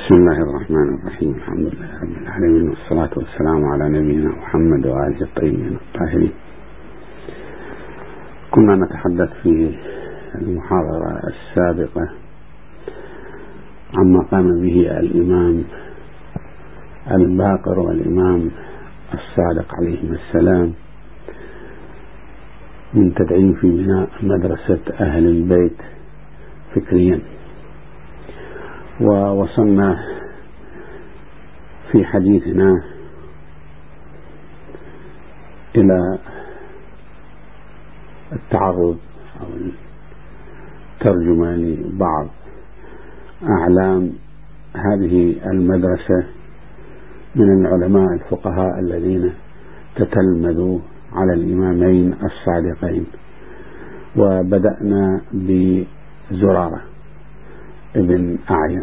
بسم الله الرحمن الرحيم. الحمد لله رب العالمين، والصلاة والسلام على نبينا محمد وآله الطيبين الطاهرين. كنا نتحدث في المحاضرة السابقة عما قام به الإمام الباقر والإمام الصادق عليهما السلام من تدعيم في بناء مدرسة أهل البيت فكريا، ووصلنا في حديثنا إلى التعرض أو الترجمة لبعض أعلام هذه المدرسة من العلماء الفقهاء الذين تتلمذوا على الإمامين الصادقين. وبدأنا بزرارة ابن أعين،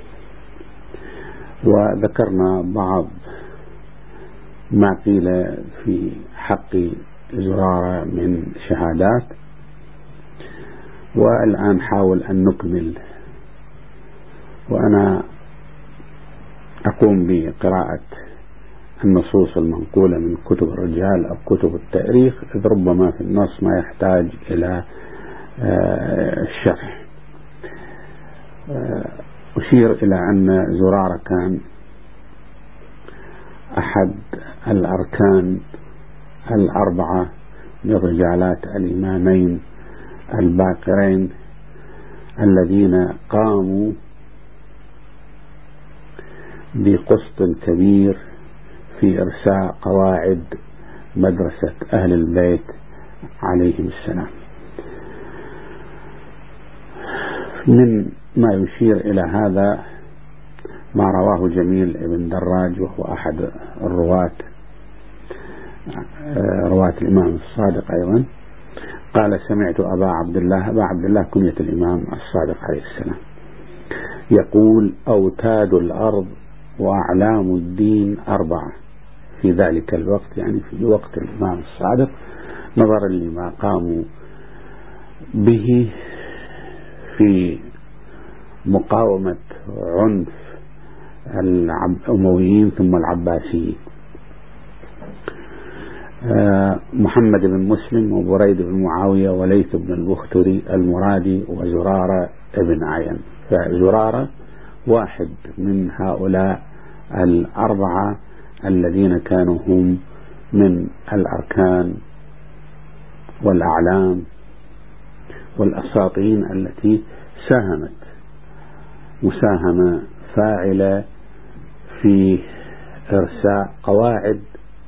وذكرنا بعض ما قيل في حق زرارة من شهادات، والآن حاول أن نكمل. وأنا أقوم بقراءة النصوص المنقولة من كتب الرجال أو كتب التاريخ، إذ ربما في النص ما يحتاج إلى الشرح. أشير إلى أن زرارة كان أحد الأركان الأربعة من رجالات الإمامين الباقرين الذين قاموا بقسط كبير في إرساء قواعد مدرسة أهل البيت عليهم السلام. من ما يشير إلى هذا ما رواه جميل بن دراج، وهو أحد رواة الإمام الصادق أيضا، قال: سمعت أبا عبد الله كنية الإمام الصادق عليه السلام يقول: أوتاد الأرض وأعلام الدين أربعة في ذلك الوقت، يعني في وقت الإمام الصادق، نظرا لما قاموا به في مقاومة عنف الأمويين ثم العباسيين. محمد بن مسلم وبريد بن معاوية وليث بن البختري المرادي وزرارة ابن عين. فزرارة واحد من هؤلاء الأربعة الذين كانوا هم من الأركان والأعلام والأساطين التي ساهمت مساهمة فاعلة في إرساء قواعد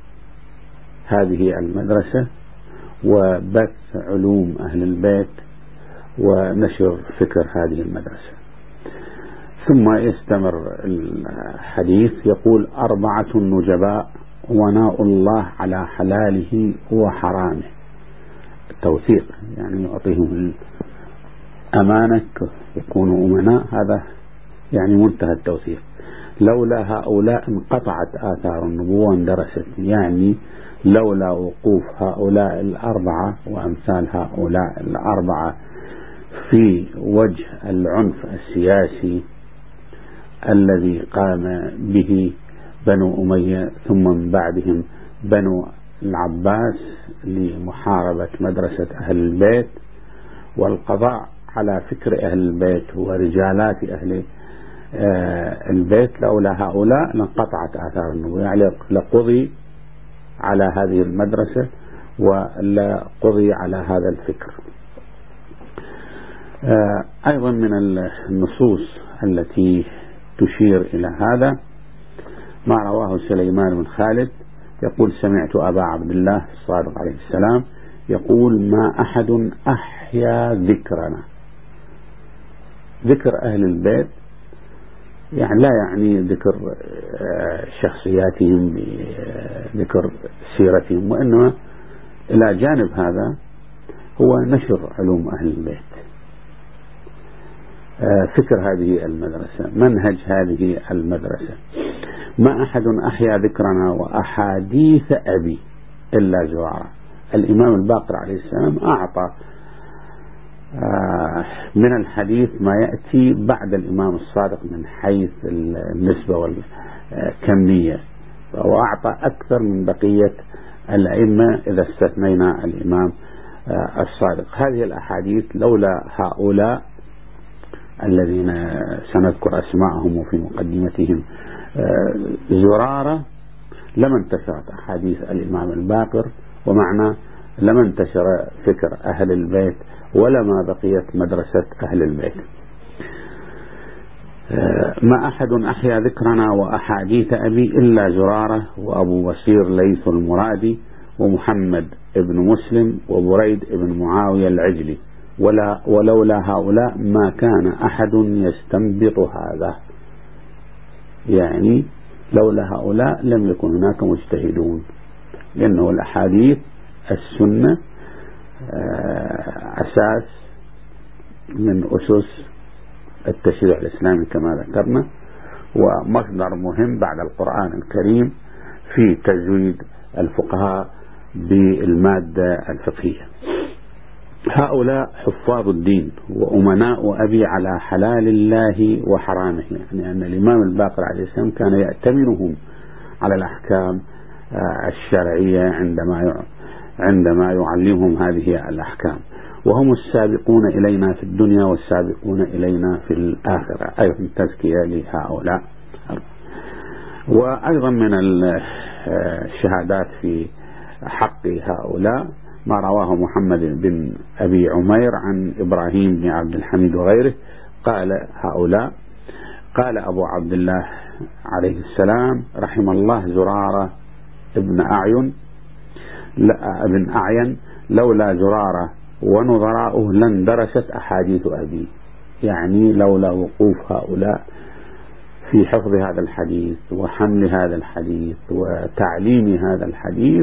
هذه المدرسة وبث علوم أهل البيت ونشر فكر هذه المدرسة. ثم يستمر الحديث يقول: أربعة نجباء وناء الله على حلاله وحرامه. التوثيق يعني يعطيهم الأمانة، يكونوا أمناء، هذا يعني منتهى التوثيق. لولا هؤلاء انقطعت آثار النبوة اندرست، يعني لولا وقوف هؤلاء الأربعة وأمثال هؤلاء الأربعة في وجه العنف السياسي الذي قام به بنو أمية ثم من بعدهم بنو العباس لمحاربة مدرسة أهل البيت والقضاء على فكر أهل البيت ورجالات أهل البيت، لولا هؤلاء لانقطعت آثار النبوة، يعني لقضي على هذه المدرسة ولا قضي على هذا الفكر. أيضا من النصوص التي تشير إلى هذا ما رواه سليمان بن خالد يقول: سمعت أبا عبد الله الصادق عليه السلام يقول: ما أحد أحيا ذكرنا. ذكر أهل البيت يعني لا يعني ذكر شخصياتهم بذكر سيرتهم، وإنما إلى جانب هذا هو نشر علوم أهل البيت، فكر هذه المدرسة، منهج هذه المدرسة. ما أحد أحيا ذكرنا وأحاديث أبي إلا زرارة. الإمام الباقر عليه السلام أعطى من الحديث ما يأتي بعد الإمام الصادق من حيث النسبة والكمية، وأعطى أكثر من بقية الأئمة إذا استثنينا الإمام الصادق. هذه الأحاديث لولا هؤلاء الذين سنذكر أسماءهم وفي مقدمتهم زرارة لما انتشرت أحاديث الإمام الباقر، ومعنى لما انتشر فكر أهل البيت ولما بقيت مدرسة أهل البيت. ما أحد أحيا ذكرنا وأحاديث أبي إلا زرارة وأبو بصير ليث المرادي ومحمد ابن مسلم وبريد ابن معاوية العجلي، ولولا هؤلاء ما كان أحد يستنبط هذا. يعني لولا هؤلاء لم يكن هناك مجتهدون، لأنه الأحاديث السنة أساس من أسس التشريع الإسلامي كما ذكرنا، ومصدر مهم بعد القرآن الكريم في تزويد الفقهاء بالمادة الفقهية. هؤلاء حفاظ الدين وأمناء أبي على حلال الله وحرامه، يعني أن الإمام الباقر عليه السلام كان يأتمنهم على الأحكام الشرعية عندما يعلمهم هذه الأحكام، وهم السابقون إلينا في الدنيا والسابقون إلينا في الآخرة. أيضا تزكية لهؤلاء. وأيضا من الشهادات في حق هؤلاء ما رواه محمد بن أبي عمير عن إبراهيم بن عبد الحميد وغيره قال هؤلاء: قال أبو عبد الله عليه السلام رحم الله زرارة ابن أعين لولا زرارة ونظراؤه لن درست أحاديث أبي. يعني لولا وقوف هؤلاء في حفظ هذا الحديث وحمل هذا الحديث وتعليم هذا الحديث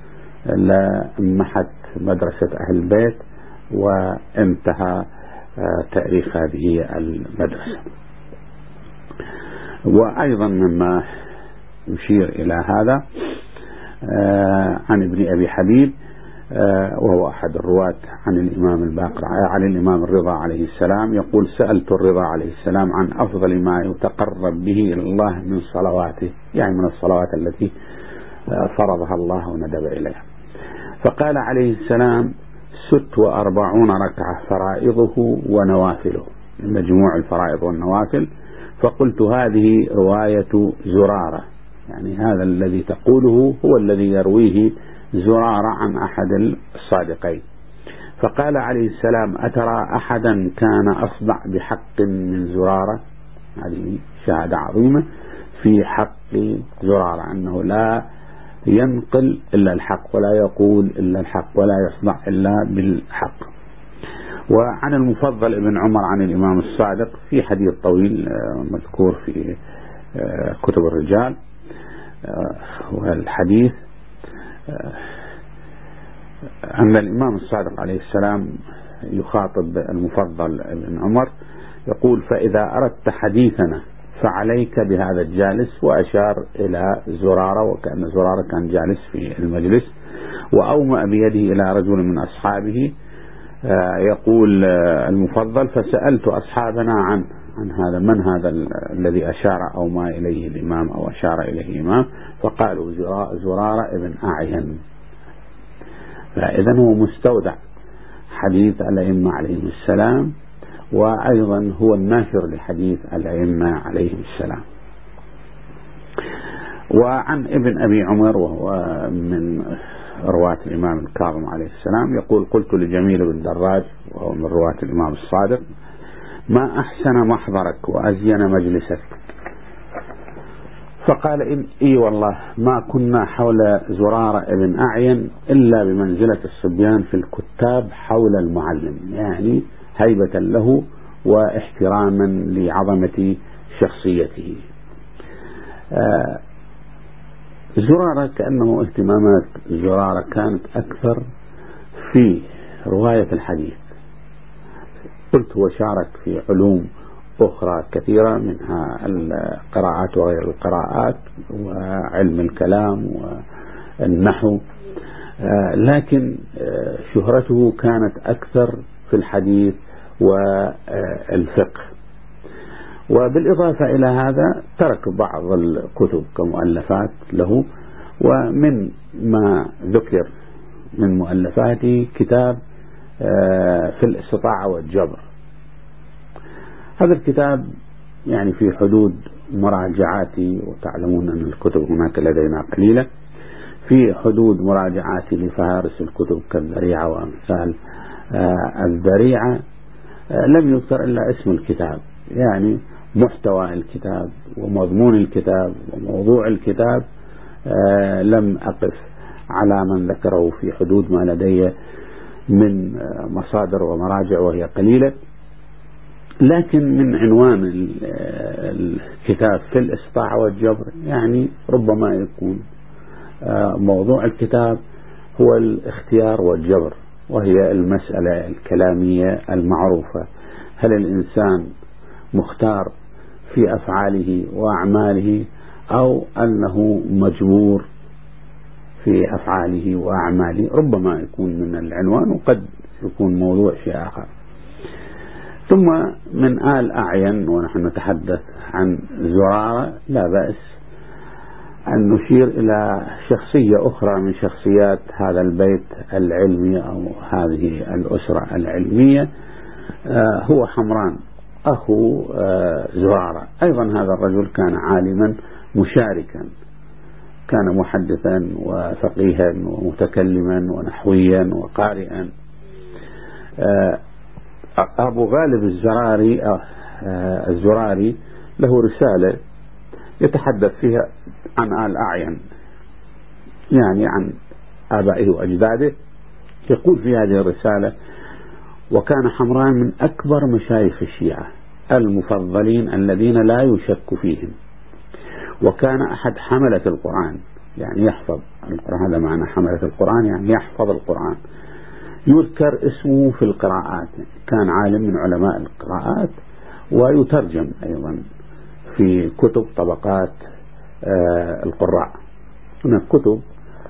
لمحت مدرسة أهل البيت وانتهى تاريخ هذه المدرسة. وأيضا مما يشير إلى هذا عن ابن أبي حبيب وهو أحد الرواة عن الإمام الباقر عن الإمام الرضا عليه السلام يقول: سألت الرضا عليه السلام عن أفضل ما يتقرب به إلى الله من صلواته، يعني من الصلوات التي فرضها الله وندب إليها، فقال عليه السلام: 46 ركعة فرائضه ونوافله، مجموع الفرائض والنوافل. فقلت: هذه رواية زرارة، يعني هذا الذي تقوله هو الذي يرويه زرارة عن أحد الصادقين. فقال عليه السلام: أترى أحدا كان أصدع بحق من زرارة؟ هذه شهادة عظيمة في حق زرارة، أنه لا ينقل إلا الحق ولا يقول إلا الحق ولا يصدع إلا بالحق. وعن المفضل ابن عمر عن الإمام الصادق في حديث طويل مذكور في كتب الرجال، والحديث أن الإمام الصادق عليه السلام يخاطب المفضل ابن عمر يقول: فإذا أردت حديثنا فعليك بهذا الجالس، وأشار إلى زرارة، وكأن زرارة كان جالس في المجلس، وأومأ بيده إلى رجل من أصحابه. يقول المفضل: فسألت أصحابنا عن هذا، من هذا الذي أشار أو ما إليه الإمام أو أشار إليه الإمام؟ فقالوا: زرارة ابن أعين. فإذا هو مستودع حديث الأئمة عليهم السلام، وأيضا هو الناشر لحديث الأئمة عليهم السلام. وعن ابن أبي عمر وهو من رواة الإمام الكاظم عليه السلام يقول: قلت لجميل بن دراج وهو من رواة الإمام الصادق: ما أحسن محضرك وأزين مجلسك؟ فقال: إي والله ما كنا حول زرارة ابن أعين إلا بمنزلة الصبيان في الكتاب حول المعلم، يعني هيبة له واحتراما لعظمة شخصيته. زرارة كأنه اهتمامات زرارة كانت أكثر في رواية الحديث. قلت: وشارك في علوم أخرى كثيرة منها القراءات وغير القراءات وعلم الكلام والنحو، لكن شهرته كانت أكثر في الحديث والفقه. وبالإضافة إلى هذا ترك بعض الكتب كمؤلفات له، ومن ما ذكر من مؤلفاته كتاب في الاستطاعة والجبر. هذا الكتاب يعني في حدود مراجعاتي، وتعلمون أن الكتب هناك لدينا قليلة، في حدود مراجعاتي لفهارس الكتب كالذريعة وأمثال الذريعة، لم يذكر إلا اسم الكتاب، يعني محتوى الكتاب ومضمون الكتاب وموضوع الكتاب لم أقف على من ذكره في حدود ما لدي من مصادر ومراجع وهي قليلة. لكن من عنوان الكتاب في الاستطاعة والجبر يعني ربما يكون موضوع الكتاب هو الاختيار والجبر، وهي المسألة الكلامية المعروفة: هل الإنسان مختار في أفعاله وأعماله، أو أنه مجبور في أفعاله وأعماله؟ ربما يكون من العنوان، وقد يكون موضوع شيء آخر. ثم من آل أعين، ونحن نتحدث عن زرارة، لا بأس أن نشير إلى شخصية أخرى من شخصيات هذا البيت العلمي أو هذه الأسرة العلمية، هو حمران أخو زرارة. أيضا هذا الرجل كان عالما مشاركا، كان محدثا وفقيها ومتكلما ونحويا وقارئا. أبو غالب الزراري له رسالة يتحدث فيها عن آل أعين، يعني عن آبائه وأجداده. يقول في هذه الرسالة: وكان حمران من أكبر مشايخ الشيعة المفضلين الذين لا يشك فيهم، وكان أحد حملة القرآن، يعني يحفظ القرآن، هذا معنى حملة القرآن، يعني يحفظ القرآن. يذكر اسمه في القراءات، كان عالم من علماء القراءات، ويترجم أيضا في كتب طبقات القراء. هناك كتب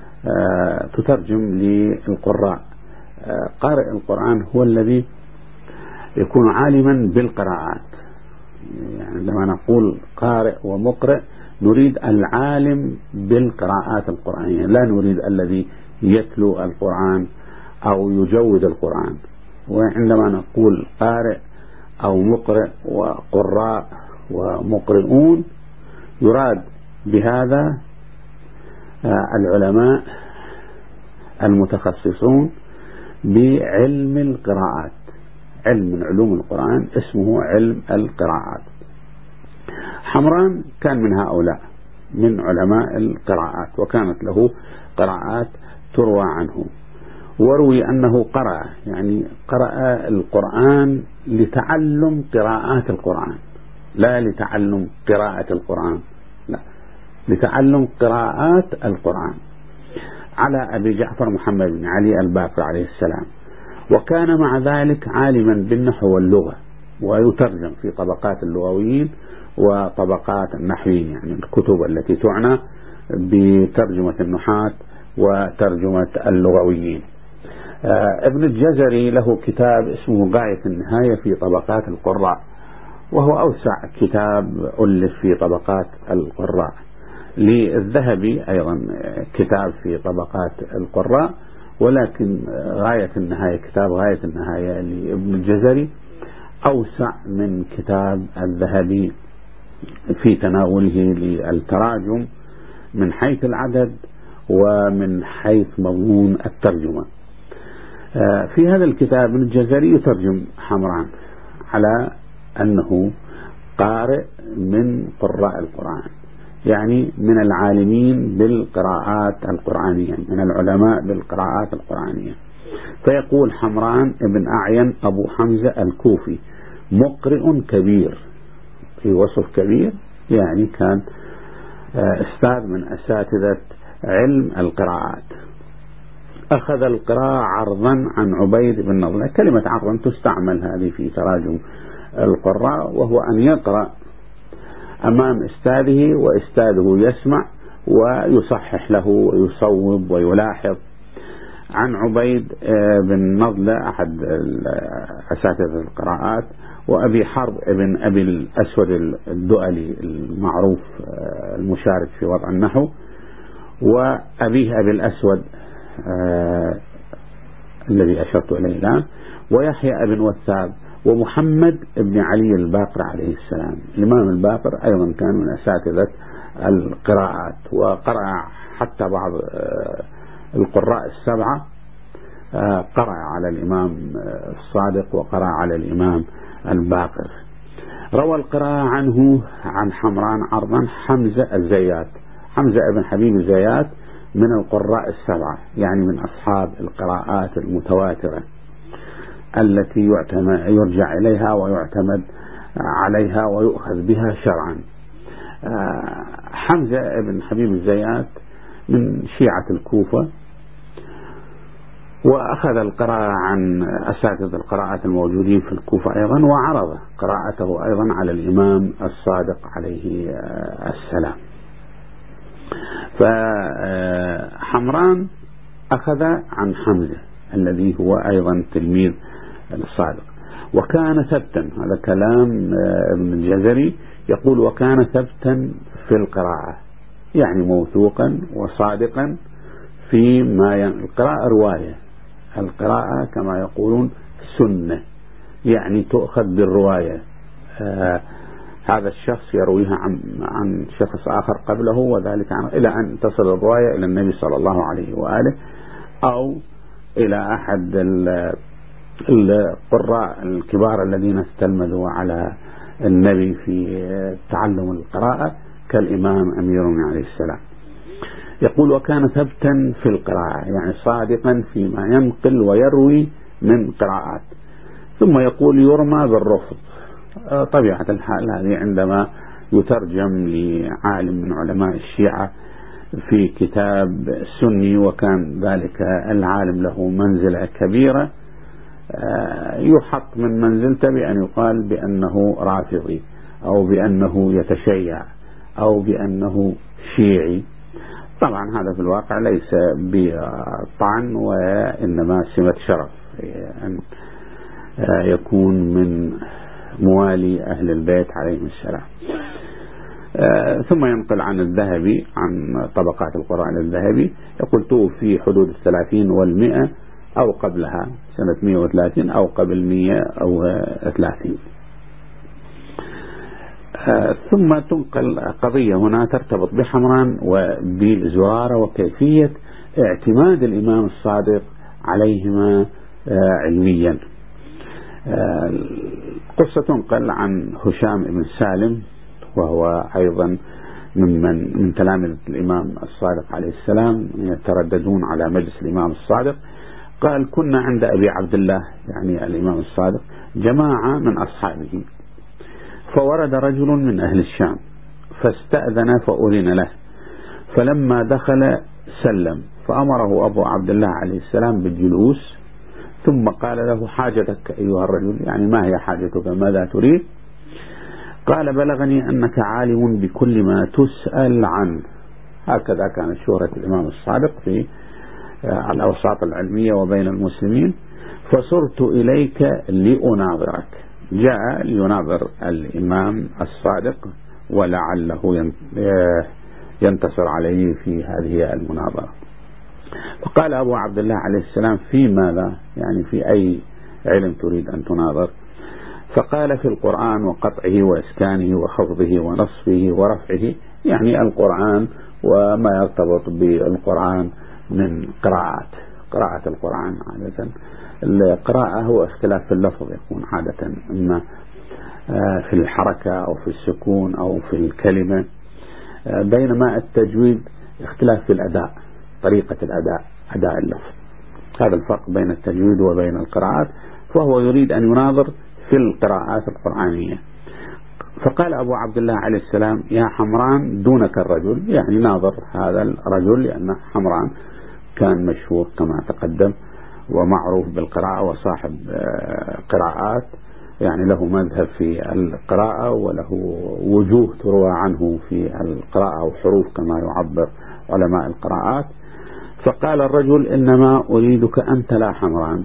تترجم للقراء. قارئ القرآن هو الذي يكون عالما بالقراءات، يعني عندما نقول قارئ ومقرئ نريد العالم بالقراءات القرآنية، لا نريد الذي يتلو القرآن أو يجود القرآن. وعندما نقول قارئ أو مقرئ وقراء ومقرئون يراد بهذا العلماء المتخصصون بعلم القراءات، علم من علوم القرآن اسمه علم القراءات. حمران كان من هؤلاء، من علماء القراءات، وكانت له قراءات تروى عنه. وروي أنه قرأ، يعني قرأ القرآن لتعلم قراءات القرآن، لا لتعلم قراءة القرآن، لا، لتعلم قراءات القرآن، على أبي جعفر محمد بن علي الباقر عليه السلام. وكان مع ذلك عالما بالنحو واللغة، ويترجم في طبقات اللغويين وطبقات النحويين، يعني الكتب التي تعنى بترجمة النحاة وترجمة اللغويين. ابن الجزري له كتاب اسمه غاية النهاية في طبقات القراء، وهو أوسع كتاب ألف في طبقات القراء. للذهبي أيضا كتاب في طبقات القراء، ولكن غاية النهاية، كتاب غاية النهاية لابن الجزري أوسع من كتاب الذهبي في تناوله للتراجم من حيث العدد ومن حيث مضمون الترجمة. في هذا الكتاب ابن الجزري يترجم حمران على أنه قارئ من قراء القرآن، يعني من العالمين بالقراءات القرآنية، من العلماء بالقراءات القرآنية. فيقول حمران ابن أعين أبو حمزة الكوفي مقرئ كبير، في وصف كبير، يعني كان أستاذ من أساتذة علم القراءات. أخذ القراءة عرضا عن عبيد بن نضلة. كلمة عرضا تستعمل هذه في تراجم القراء، وهو أن يقرأ أمام أستاذه وأستاذه يسمع ويصحح له ويصوب ويلاحظ. عن عبيد بن نضلة أحد أساتذة القراءات، وأبي حرب ابن أبي الأسود الدؤلي المعروف المشارك في وضع النحو، وأبيه أبي الأسود الذي أشرت إليه الآن، ويحيى بن وثاب، ومحمد بن علي الباقر عليه السلام. الإمام الباقر أيضا كان من أساتذة القراءات، وقرأ حتى بعض القراء السبعة قرأ على الإمام الصادق وقرأ على الإمام الباقر. روى القراءة عنه عن حمران عرضا حمزة الزيات. حمزة بن حبيب الزيات من القراء السبعة، يعني من أصحاب القراءات المتواترة التي يرجع إليها ويعتمد عليها ويؤخذ بها شرعا. حمزة بن حبيب الزيات من شيعة الكوفة، وأخذ القراءة عن أساتذة القراءات الموجودين في الكوفة أيضا، وعرض قراءته أيضا على الإمام الصادق عليه السلام. فحمران أخذ عن حمزة الذي هو أيضا تلميذ الصادق، وكان ثبتا. هذا كلام ابن الجزري يقول وكان ثبتا في القراءة، يعني موثوقا وصادقا فيما القراءة رواية، القراءة كما يقولون سنة، يعني تؤخذ بالرواية. هذا الشخص يرويها عن شخص آخر قبله، وذلك إلى أن تصل الرواية إلى النبي صلى الله عليه وآله، أو إلى أحد القراء الكبار الذين استلمذوا على النبي في تعلم القراءة كالإمام أمير عليه السلام. يقول وكان ثبتا في القراءة، يعني صادقا فيما ينقل ويروي من قراءات. ثم يقول يرمى بالرفض. طبيعة الحال هذه عندما يترجم لعالم من علماء الشيعة في كتاب سني وكان ذلك العالم له منزلة كبيرة، يحط من منزلته بأن يقال بأنه رافضي أو بأنه يتشيع أو بأنه شيعي. طبعا هذا في الواقع ليس بطعن، وإنما سمة شرف أن يكون من موالي أهل البيت عليهم السلام. ثم ينقل عن الذهبي عن طبقات القرآن الذهبي، يقول توفي حدود 30 و100 أو قبلها، سنة 130 أو قبل 130. ثم تنقل قضية هنا ترتبط بحمران وبزرارة وكيفية اعتماد الإمام الصادق عليهما علميا. قصة تنقل عن هشام بن سالم، وهو أيضا من تلامذة الإمام الصادق عليه السلام يترددون على مجلس الإمام الصادق. قال كنا عند أبي عبد الله، يعني الإمام الصادق، جماعة من أصحابه، فورد رجل من أهل الشام فاستأذن فأذن له، فلما دخل سلم، فأمره أبو عبد الله عليه السلام بالجلوس، ثم قال له حاجتك أيها الرجل، يعني ما هي حاجتك، ماذا تريد؟ قال بلغني أنك عالم بكل ما تسأل عنه. هكذا كانت شهرة الإمام الصادق في الأوساط العلمية وبين المسلمين. فصرت إليك لأناظرك. جاء ليناظر الإمام الصادق ولعله ينتصر عليه في هذه المناظرة. فقال أبو عبد الله عليه السلام في ماذا، يعني في أي علم تريد أن تناظر؟ فقال في القرآن وقطعه وإسكانه وخفضه ونصفه ورفعه، يعني القرآن وما يرتبط بالقرآن من قراءة القرآن. عادة القراءة هو اختلاف في اللفظ، يكون عادة إما في الحركة أو في السكون أو في الكلمة، بينما التجويد اختلاف في الأداء، طريقة الأداء، أداء اللفظ. هذا الفرق بين التجويد وبين القراءات، فهو يريد أن يناظر في القراءات القرآنية. فقال أبو عبد الله عليه السلام يا حمران دونك الرجل، يعني ناظر هذا الرجل، لأن حمران كان مشهور كما تقدم ومعروف بالقراءة وصاحب قراءات، يعني له مذهب في القراءة وله وجوه تروى عنه في القراءة وحروف كما يعبر علماء القراءات. فقال الرجل: إنما أريدك أنت لا حمران،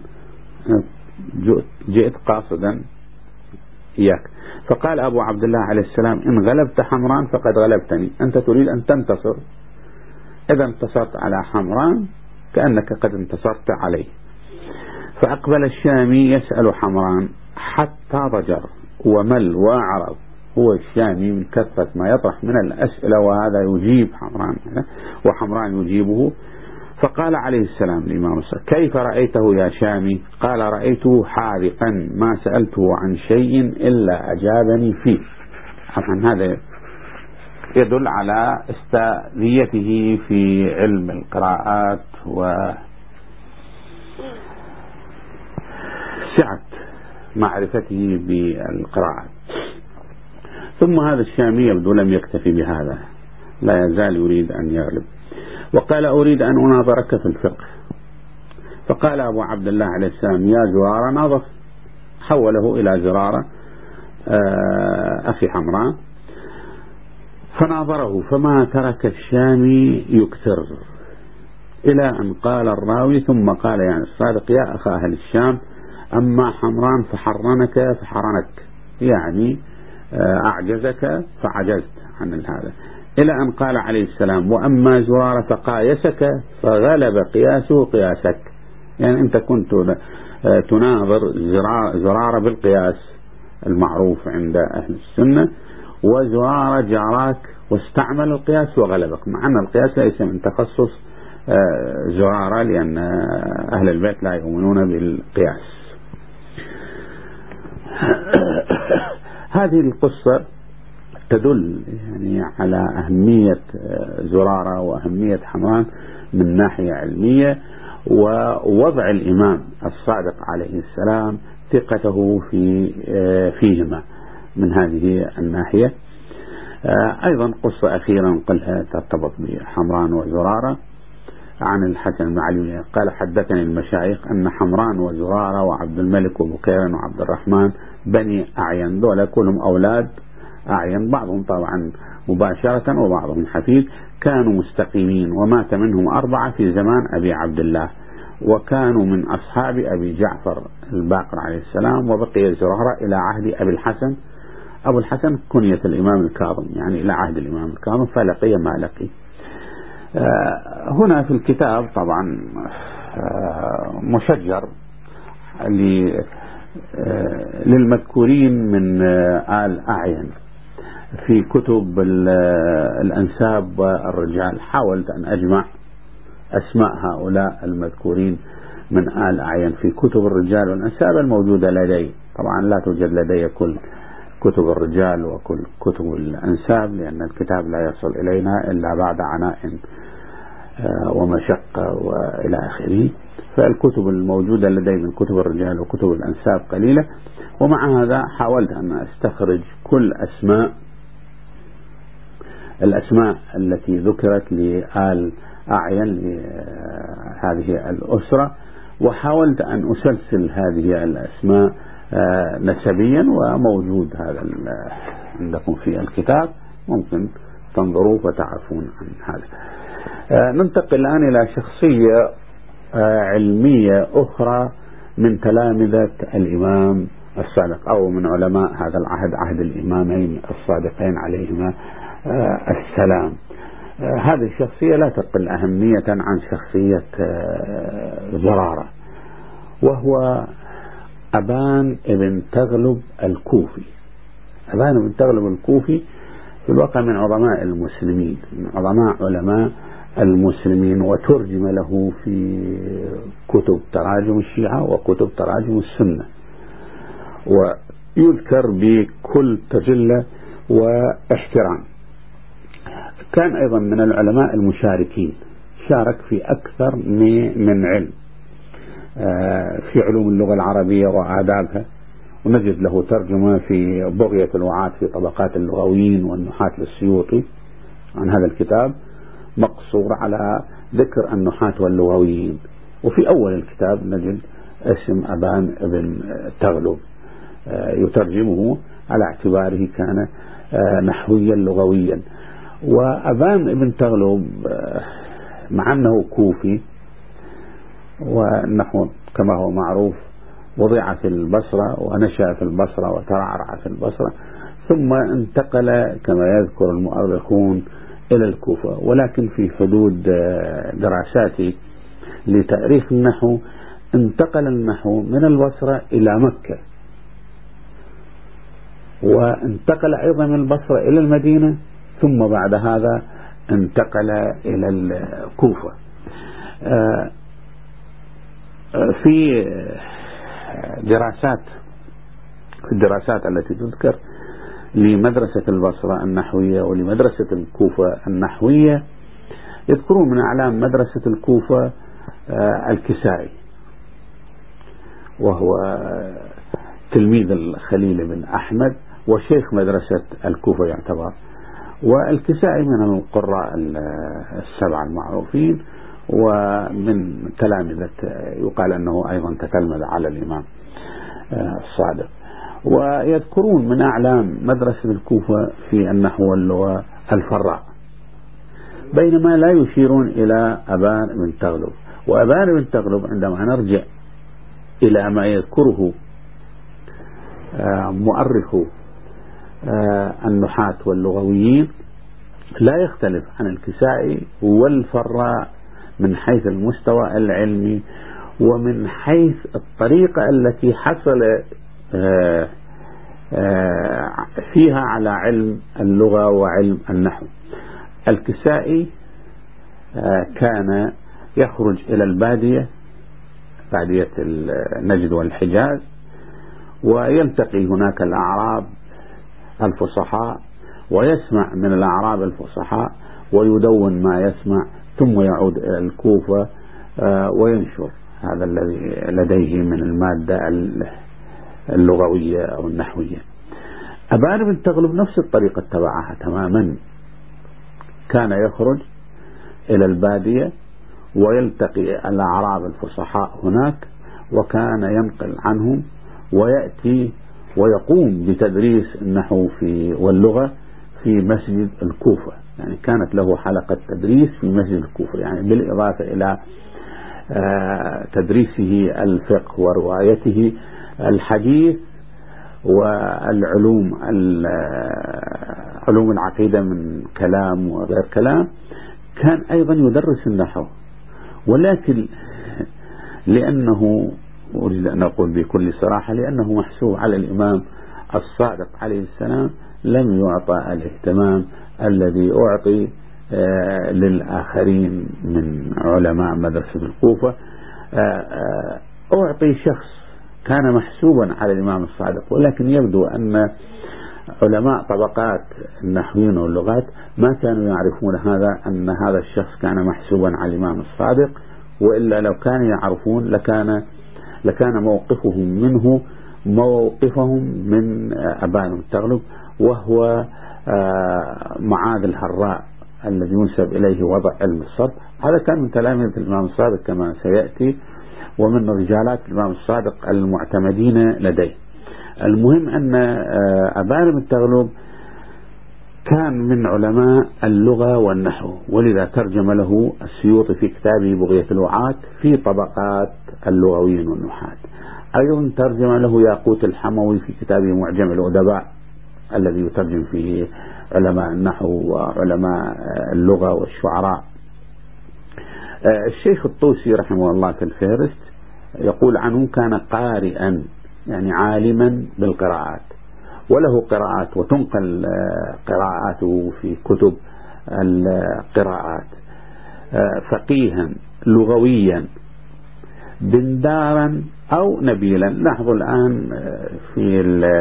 جئت قاصدا إياك. فقال أبو عبد الله عليه السلام: إن غلبت حمران فقد غلبتني، أنت تريد أن تنتصر، إذا انتصرت على حمران كأنك قد انتصرت عليه. فأقبل الشامي يسأل حمران حتى ضجر ومل وأعرض، هو الشامي من كثرة ما يطرح من الأسئلة، وهذا يجيب حمران وحمران يجيبه. فقال عليه السلام الإمام الصادق: كيف رأيته يا شامي؟ قال: رأيته حاذقا، ما سألته عن شيء إلا أجابني فيه. طبعا هذا يدل على استاذيته في علم القراءات وسعة معرفته بالقراءات. ثم هذا الشامي يبدو لم يكتفي بهذا، لا يزال يريد أن يغلب، وقال: أريد أن أناظرك في الفقه. فقال أبو عبد الله عليه السلام: يا زرارة ناظر. حوله إلى زرارة أخي حمران فناظره، فما ترك الشامي يكثر، إلى أن قال الراوي: ثم قال يعني الصادق: يا أخا أهل الشام، أما حمران فحرنك فحرنك، يعني أعجزك فعجزت عن هذا، إلى أن قال عليه السلام: وأما زرارة فقايسك فغلب قياسه قياسك، يعني أنت كنت تناظر زرارة بالقياس المعروف عند أهل السنة، وزرارة جاراك واستعمل القياس وغلبك، مع أن القياس ليس من تخصص زرارة، لأن أهل البيت لا يؤمنون بالقياس. هذه القصة تدل يعني على أهمية زرارة وأهمية حمران من ناحية علمية، ووضع الإمام الصادق عليه السلام ثقته فيهما من هذه الناحية. أيضا قصة أخيرة نقلها ترتبط بحمران وزرارة عن الحسن بن علي قال: حدثني المشايخ أن حمران وزرارة وعبد الملك وبكير وعبد الرحمن بني أعين، دول كلهم أولاد أعين، بعضهم طبعا مباشرة وبعضهم حفيد، كانوا مستقيمين، ومات منهم 4 في زمان أبي عبد الله، وكانوا من أصحاب أبي جعفر الباقر عليه السلام، وبقي زرارة إلى عهد أبي الحسن. أبو الحسن كنية الإمام الكاظم، يعني إلى عهد الإمام الكاظم، فلقي ما لقي. هنا في الكتاب طبعا مشجر للمذكورين من آل أعين في كتب الأنساب والرجال. حاولت أن أجمع أسماء هؤلاء المذكورين من آل أعين في كتب الرجال والأنساب الموجودة لدي. طبعا لا توجد لدي كل كتب الرجال وكل كتب الأنساب، لأن الكتاب لا يصل إلينا إلا بعد عناء ومشقة وإلى آخره، فالكتب الموجودة لدي من كتب الرجال وكتب الأنساب قليلة. ومع هذا حاولت أن أستخرج كل الأسماء التي ذكرت لآل أعين لهذه الأسرة، وحاولت أن أسلسل هذه الأسماء نسبيا، وموجود هذا عندكم في الكتاب، ممكن تنظروا وتعرفون عن هذا. ننتقل الآن إلى شخصية علمية أخرى من تلامذة الإمام الصادق، أو من علماء هذا العهد، عهد الإمامين الصادقين عليهما السلام. هذه الشخصية لا تقل أهمية عن شخصية زرارة، وهو أبان ابن تغلب الكوفي. أبان ابن تغلب الكوفي في الواقع من عظماء المسلمين، من علماء المسلمين، وترجم له في كتب تراجم الشيعة وكتب تراجم السنة، ويذكر بكل تجلة واحترام. كان أيضا من العلماء المشاركين، شارك في أكثر من علم، في علوم اللغة العربية وآدابها، ونجد له ترجمة في بغية الوعاة في طبقات اللغويين والنحاة للسيوطي عن هذا الكتاب، مقصور على ذكر النحاة واللغويين. وفي أول الكتاب نجد اسم أبان ابن تغلب يترجمه على اعتباره كان نحويا لغويا. وأبان ابن تغلب مع أنه كوفي، والنحو كما هو معروف وضع في البصرة ونشأ في البصرة وترعرع في البصرة، ثم انتقل كما يذكر المؤرخون إلى الكوفة. ولكن في حدود دراساتي لتاريخ النحو انتقل النحو من البصرة إلى مكة، وانتقل أيضا من البصرة إلى المدينة، ثم بعد هذا انتقل إلى الكوفة. في الدراسات التي تذكر لمدرسة البصرة النحوية ولمدرسة الكوفة النحوية، يذكرون من أعلام مدرسة الكوفة الكسائي، وهو تلميذ الخليل بن أحمد وشيخ مدرسة الكوفة يعتبر. والكسائي من القراء السبعة المعروفين، ومن تلامذة يقال أنه أيضا تتلمذ على الإمام الصادق. ويذكرون من أعلام مدرسة الكوفة في النحو واللغة الفراء، بينما لا يشيرون إلى أبان بن تغلب. وأبان بن تغلب عندما نرجع إلى ما يذكره مؤرخ النحاة واللغويين لا يختلف عن الكسائي والفراء من حيث المستوى العلمي ومن حيث الطريقة التي حصل فيها على علم اللغة وعلم النحو. الكسائي كان يخرج إلى البادية، بادية النجد والحجاز، ويلتقي هناك الأعراب الفصحاء ويسمع من الأعراب الفصحاء ويدون ما يسمع، ثم يعود إلى الكوفة وينشر هذا الذي لديه من المادة اللغوية أو النحوية. أبان بن تغلب نفس الطريقة اتبعها تماما، كان يخرج إلى البادية ويلتقي الأعراب الفصحاء هناك، وكان ينقل عنهم ويأتي ويقوم بتدريس النحو واللغة في مسجد الكوفة. يعني كانت له حلقة تدريس في مسجد الكوفة، يعني بالإضافة إلى تدريسه الفقه وروايته الحديث والعلوم علوم العقيدة من كلام وغير كلام، كان أيضا يدرس النحو. ولكن لأنه أريد أن أقول بكل صراحة لأنه محسوب على الإمام الصادق عليه السلام لم يعطى الاهتمام الذي أعطي للآخرين من علماء مدرسة الكوفة. أعطي شخص كان محسوبا على الإمام الصادق، ولكن يبدو أن علماء طبقات النحويين واللغات ما كانوا يعرفون أن هذا الشخص كان محسوبا على الإمام الصادق، وإلا لو كانوا يعرفون لكان موقفهم منه موقفهم من أبان بن تغلب، وهو معاذ الحراء الذي ينسب إليه وضع علم الصرف. هذا كان من تلاميذ الإمام الصادق كما سيأتي، ومن رجالات الإمام الصادق المعتمدين لديه. المهم أن أبان بن تغلب كان من علماء اللغة والنحو، ولذا ترجم له السيوطي في كتابه بغية الوعاة في طبقات اللغويين والنحاة. أيضا ترجم له ياقوت الحموي في كتابه معجم الأدباء الذي يترجم فيه علماء النحو وعلماء اللغة والشعراء. الشيخ الطوسي رحمه الله في الفهرست يقول عنه كان قارئا، يعني عالما بالقراءات، وله قراءات وتنقل قراءاته في كتب القراءات. فقيها لغويا بندارا أو نبيلا. لاحظوا الآن في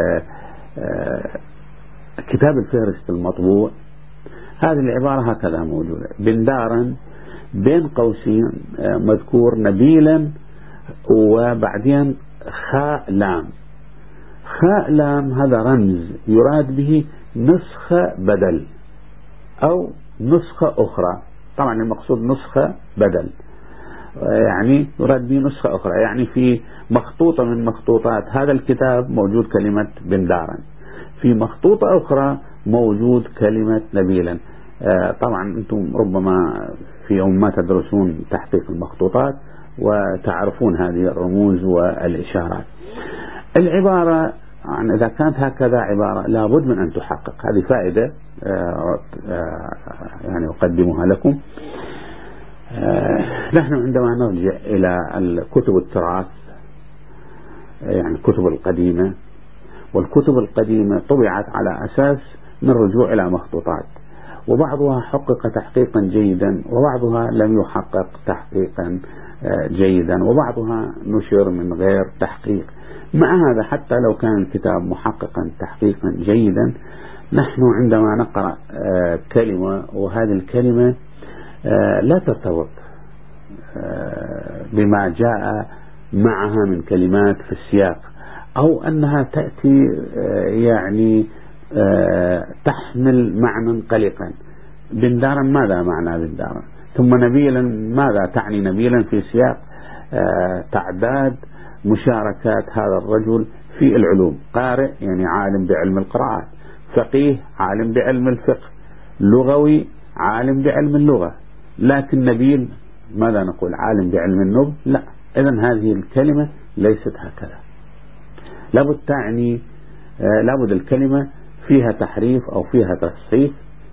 كتاب الفهرست المطبوع هذه العبارة هكذا موجودة: بندارا بين قوسين مذكور نبيلا وبعدين خاء لام. خاء لام هذا رمز يراد به نسخة بدل أو نسخة أخرى. طبعا المقصود نسخة بدل، يعني يراد به نسخة أخرى، يعني في مخطوطة من مخطوطات هذا الكتاب موجود كلمة بندارا، في مخطوطة أخرى موجود كلمة نبيلا. طبعا أنتم ربما في يوم ما تدرسون تحقيق المخطوطات وتعرفون هذه الرموز والإشارات. العبارة يعني إذا كانت هكذا عبارة لابد من أن تحقق. هذه فائدة يعني أقدمها لكم. نحن عندما نرجع إلى كتب التراث يعني الكتب القديمة، والكتب القديمة طبعت على أساس من رجوع إلى مخطوطات، وبعضها حقق تحقيقا جيدا وبعضها لم يحقق تحقيقا جيدا وبعضها نشر من غير تحقيق. مع هذا حتى لو كان الكتاب محققا تحقيقا جيدا، نحن عندما نقرأ كلمة وهذه الكلمة لا ترتبط بما جاء معها من كلمات في السياق، أو أنها تأتي يعني تحمل معنى قلقا. بندارا ماذا معنى بندارا؟ ثم نبيلا ماذا تعني نبيلا في سياق تعداد مشاركات هذا الرجل في العلوم؟ قارئ يعني عالم بعلم القراءات، فقيه عالم بعلم الفقه، لغوي عالم بعلم اللغة. لكن نبيل ماذا نقول؟ عالم بعلم النبل؟ لا. إذن هذه الكلمة ليست هكذا. لابد تعني لابد الكلمة فيها تحريف أو فيها تصحيف،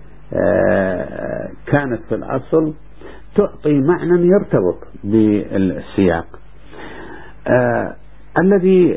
كانت في الأصل تعطي معنى يرتبط بالسياق. الذي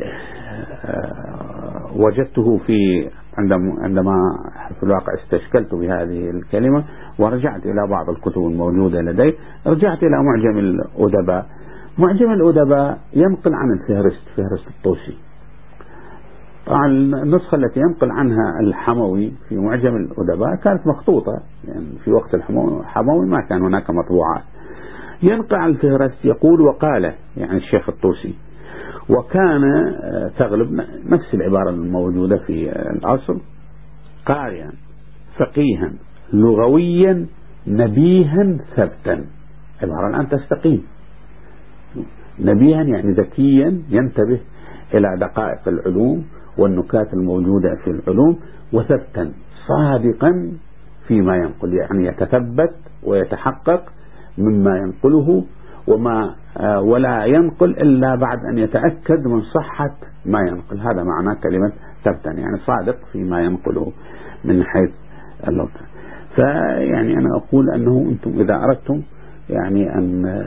وجدته عندما في الواقع استشكلت بهذه الكلمة ورجعت إلى بعض الكتب الموجودة لدي، رجعت إلى معجم الأدباء. معجم الأدباء ينقل عن فهرست الطوسي. طبعا النسخة التي ينقل عنها الحموي في معجم الأدباء كانت مخطوطة، يعني في وقت الحموي ما كان هناك مطبوعات. ينقل عن الفهرست يقول وقال، يعني الشيخ الطوسي، وكان تغلب نفس العبارة الموجودة في الأصل: قارئا فقيها لغويا نبيها ثبتا. عبارة الآن تستقيم. نبيها يعني ذكيا ينتبه إلى دقائق العلوم والنكات الموجودة في العلوم، وثبتا صادقا فيما ينقل، يعني يتثبت ويتحقق مما ينقله ولا ينقل إلا بعد أن يتأكد من صحة ما ينقل. هذا معنى كلمة ثبتا، يعني صادق فيما ينقله من حيث اللغة. فيعني أنا أقول أنه أنتم إذا أردتم يعني أن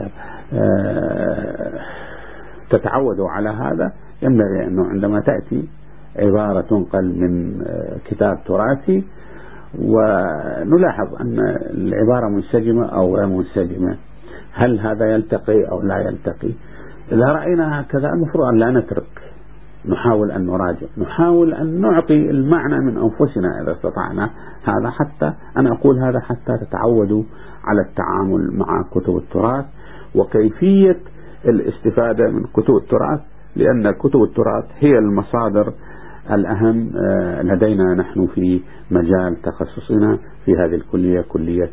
تتعودوا على هذا، ينبغي أنه عندما تأتي عبارة تنقل من كتاب تراثي ونلاحظ أن العبارة منسجمة أو غير منسجمة، هل هذا يلتقي أو لا يلتقي؟ إذا رأينا هكذا المفروض أن لا نترك، نحاول أن نراجع، نحاول أن نعطي المعنى من أنفسنا إذا استطعنا. هذا حتى أنا أقول هذا حتى تتعودوا على التعامل مع كتب التراث وكيفية الاستفادة من كتب التراث، لأن كتب التراث هي المصادر الأهم لدينا نحن في مجال تخصصنا في هذه الكلية، كلية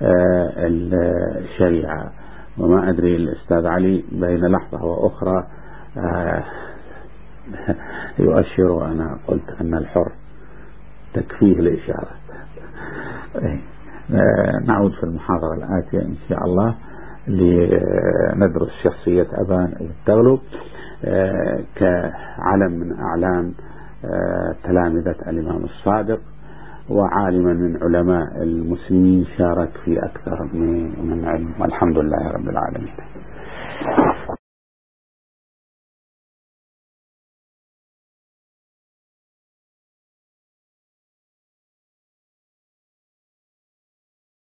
الشريعة. وما أدري الأستاذ علي بين لحظة وأخرى يؤشر، وأنا قلت أن الحر تكفيه الإشارة. نعود في المحاضرة الآتية إن شاء الله لندرس شخصية أبان التغلب كعلم من أعلام تلامذة الإمام الصادق، وعالما من علماء المسلمين، شارك في أكثر من علم، والحمد لله رب العالمين.